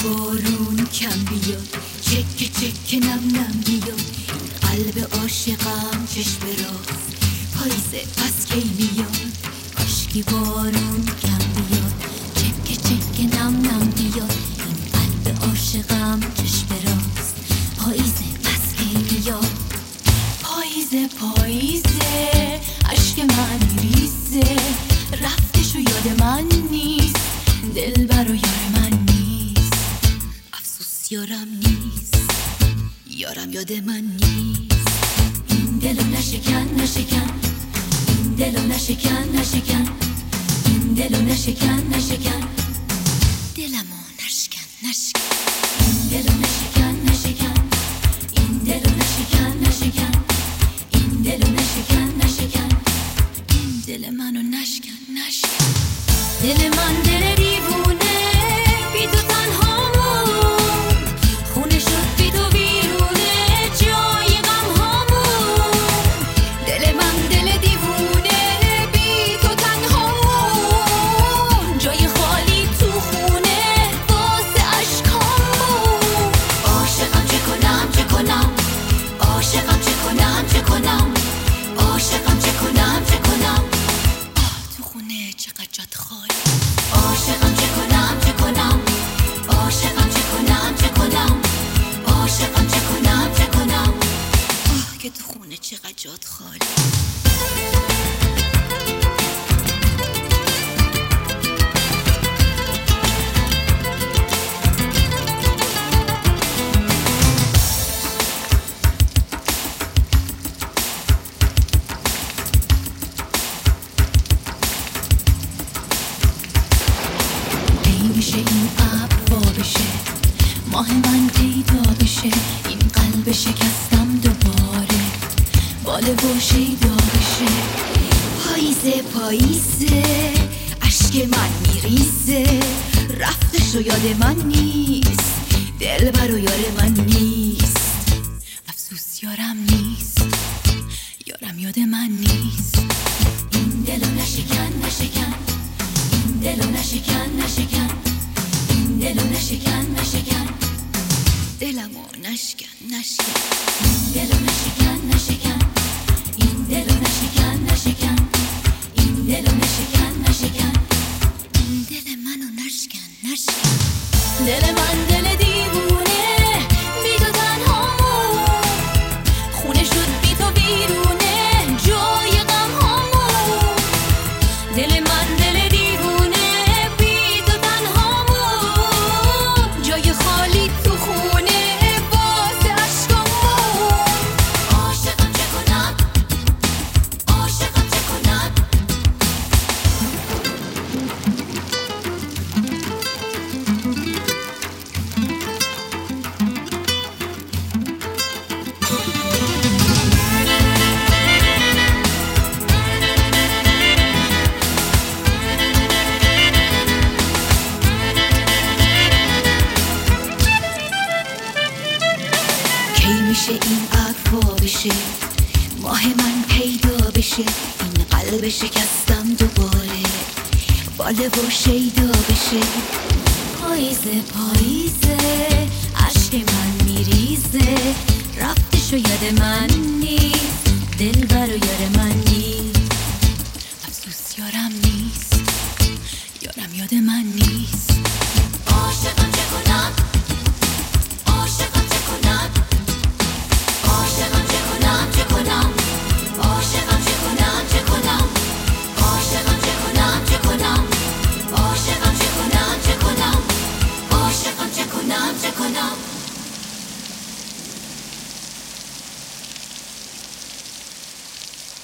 بارون کم بیاد، چکه چکه نم نم بیاد، قلب عاشقم چشم راست پاییزه پس کی میاد. کاشکی بارون کم بیاد، چکه چکه نم نم بیاد، این قلب عاشقم چشم راست پاییزه پس کی میاد. پاییزه پاییزه عشق من میریزه، رفتش و یاد من نیست، دلبر و یار من نیست، افسوس یارم نیست، یارم یاد من نیست. این دلو نشکن نشکن، این دلو نشکن نشکن، این دلو نشکن نشکن، دلمو نشکن نشکن، این دلو نشکن نشکن، این دلو نشکن نشکن، این دلو نشکن نشکن، این دل منو نشکن نشکن. دل من دل دیوونه بی تو تنهامون، خونه شد بی تو بیرونه جای غم هامون. دل من دل دیوونه بی تو تنهامون، جای خالی تو خونه واسه اشکامون. عاشقم چه کنم چه کنم، عاشقم چه کنم چه کنم، عاشقم چه کنم چه کنم، تو خونه چقدر جات خالی. عاشقم چه کنم چه کنم، عاشقم چه کنم چه کنم، عاشقم چه کنم چه کنم، که تو خونه چقدر جات خالی. میشه این ابر وا بشه، ماه من پیدا بشه، این قلب شکستم دوباره باله و شیدا بشه. پاییزه پاییزه عشق من میریزه، رفتش و یاد من نیست، دلبر و یار من نیست، افسوس یارم نیست، یارم یاد من نیست. این دلو نشکن نشکن، این دلو نشکن نشکن، این دلو نشکن نشکن، دلمو نشکن نشکن، این دلو نشکن نشکن، این دلو نشکن نشکن، این دلو نشکن نشکن، این دل منو نشکن نشکن. دل من دل دیوونه بی تو تنهامون، خونه شد بی تو بیرونه جای غم هامون. دل من دل دیوونه بی تو تنهامون، جای خالی تو خونه واسه اشکامون. عاشقم چه کنم، عاشقم چه کنم. کی میشه این ابر وا بشه، ماه من پیدا بشه، این قلب شکستم دوباره باله و شیدا بشه. پاییزه پاییزه عشق من میریزه، رفتش و یاد من نیست، دلبر و یار من نیست، افسوس یارم نیست، یارم یاد من نیست. عاشق